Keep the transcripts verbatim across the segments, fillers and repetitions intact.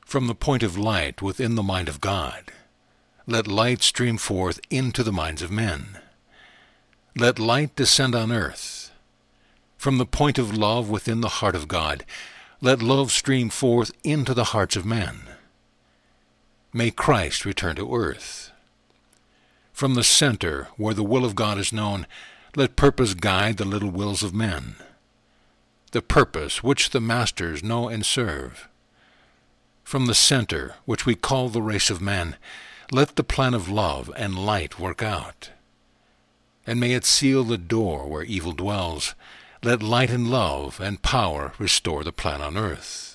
From the point of light within the mind of God, let light stream forth into the minds of men. Let light descend on earth. From the point of love within the heart of God, let love stream forth into the hearts of men. May Christ return to earth. From the center, where the will of God is known, let purpose guide the little wills of men, the purpose which the masters know and serve. From the center, which we call the race of men, let the plan of love and light work out. And may it seal the door where evil dwells. Let light and love and power restore the plan on earth.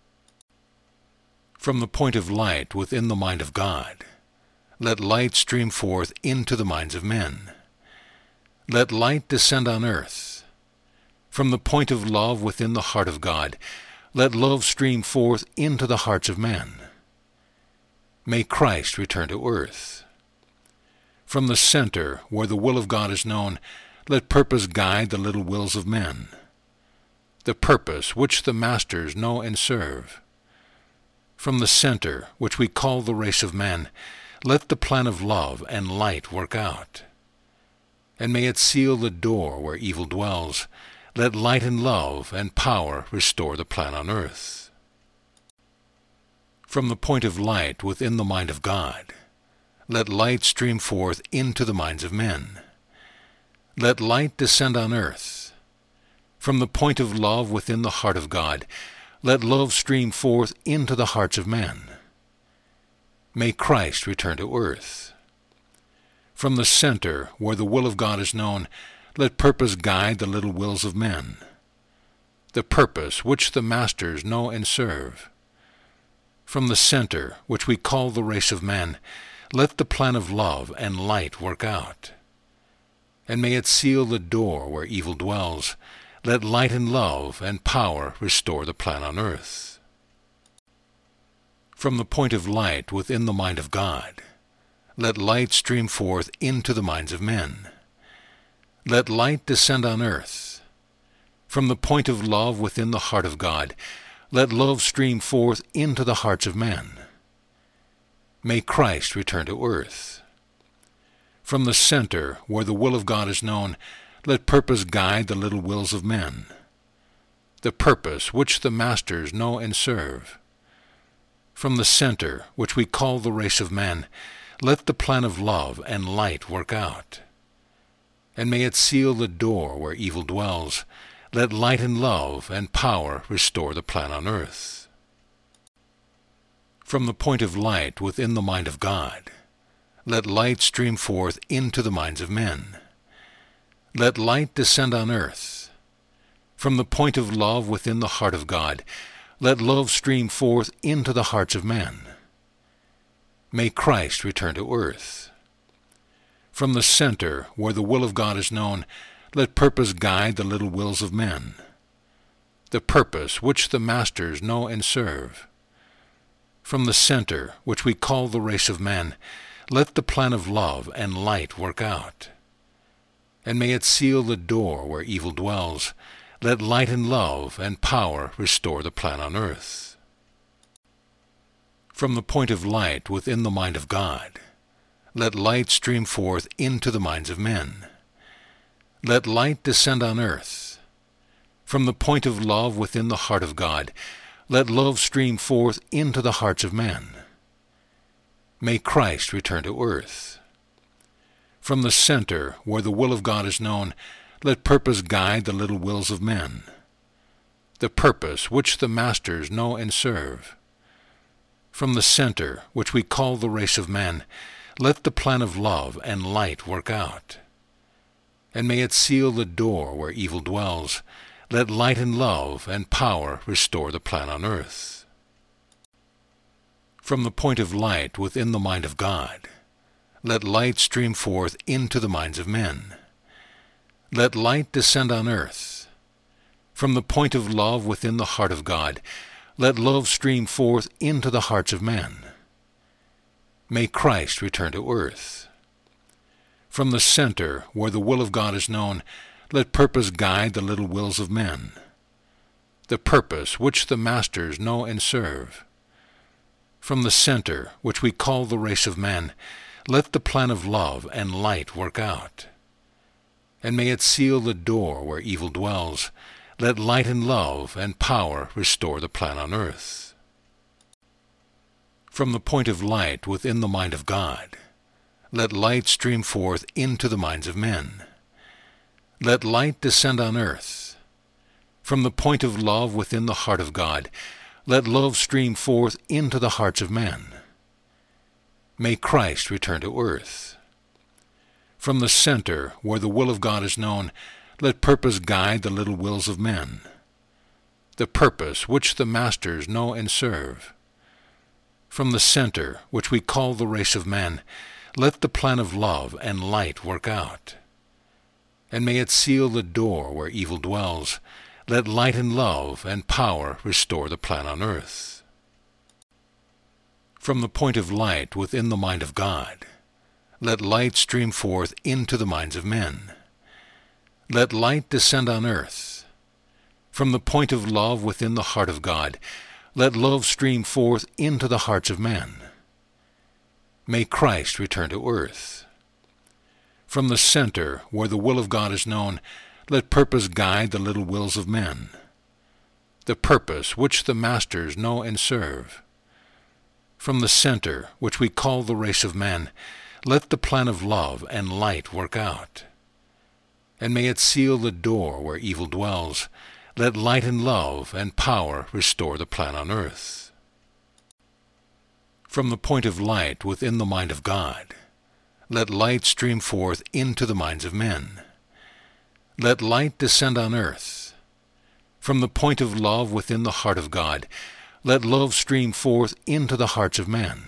From the point of light within the mind of God, let light stream forth into the minds of men. Let light descend on earth. From the point of love within the heart of God, let love stream forth into the hearts of men. May Christ return to earth. From the center, where the will of God is known, let purpose guide the little wills of men, the purpose which the masters know and serve. From the center, which we call the race of men, let the plan of love and light work out. And may it seal the door where evil dwells. Let light and love and power restore the plan on earth. From the point of light within the mind of God, let light stream forth into the minds of men. Let light descend on earth. From the point of love within the heart of God, let love stream forth into the hearts of men. May Christ return to earth. From the center, where the will of God is known, let purpose guide the little wills of men, the purpose which the masters know and serve. From the center, which we call the race of men, let the plan of love and light work out. And may it seal the door where evil dwells. Let light and love and power restore the plan on earth. From the point of light within the mind of God, let light stream forth into the minds of men. Let light descend on earth. From the point of love within the heart of God, let love stream forth into the hearts of men. May Christ return to earth. From the center, where the will of God is known, let purpose guide the little wills of men, the purpose which the masters know and serve. From the center, which we call the race of men, let the plan of love and light work out. And may it seal the door where evil dwells. Let light and love and power restore the plan on earth. From the point of light within the mind of God, let light stream forth into the minds of men. Let light descend on earth. From the point of love within the heart of God, let love stream forth into the hearts of men. May Christ return to earth. From the center, where the will of God is known, let purpose guide the little wills of men, the purpose which the masters know and serve. From the center, which we call the race of men, let the plan of love and light work out. And may it seal the door where evil dwells. Let light and love and power restore the plan on earth. From the point of light within the mind of God, let light stream forth into the minds of men. Let light descend on earth. From the point of love within the heart of God, let love stream forth into the hearts of men. May Christ return to earth. From the center, where the will of God is known, let purpose guide the little wills of men, the purpose which the masters know and serve. From the center, which we call the race of men, let the plan of love and light work out. And may it seal the door where evil dwells. Let light and love and power restore the plan on earth. From the point of light within the mind of God, let light stream forth into the minds of men. Let light descend on earth. From the point of love within the heart of God, let love stream forth into the hearts of men. May Christ return to earth. From the center, where the will of God is known, let purpose guide the little wills of men, the purpose which the masters know and serve. From the center, which we call the race of men, let the plan of love and light work out. And may it seal the door where evil dwells. Let light and love and power restore the plan on earth. From the point of light within the mind of God, let light stream forth into the minds of men. Let light descend on earth. From the point of love within the heart of God, let love stream forth into the hearts of men. May Christ return to earth. From the center, where the will of God is known, let purpose guide the little wills of men, the purpose which the masters know and serve. From the center, which we call the race of men, let the plan of love and light work out. And may it seal the door where evil dwells. Let light and love and power restore the plan on earth. From the point of light within the mind of God, let light stream forth into the minds of men. Let light descend on earth. From the point of love within the heart of God, let love stream forth into the hearts of men. May Christ return to earth. From the center, where the will of God is known, let purpose guide the little wills of men, the purpose which the masters know and serve. From the center, which we call the race of men, let the plan of love and light work out. And may it seal the door where evil dwells. Let light and love and power restore the plan on earth. From the point of light within the mind of God, let light stream forth into the minds of men. Let light descend on earth. From the point of love within the heart of God, let love stream forth into the hearts of men.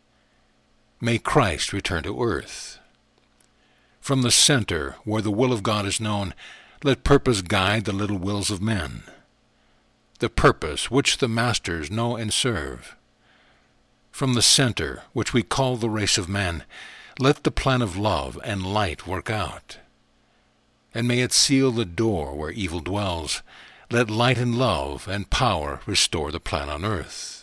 May Christ return to earth. From the center, where the will of God is known, let purpose guide the little wills of men, the purpose which the masters know and serve. From the center, which we call the race of men, let the plan of love and light work out. And may it seal the door where evil dwells. Let light and love and power restore the plan on earth.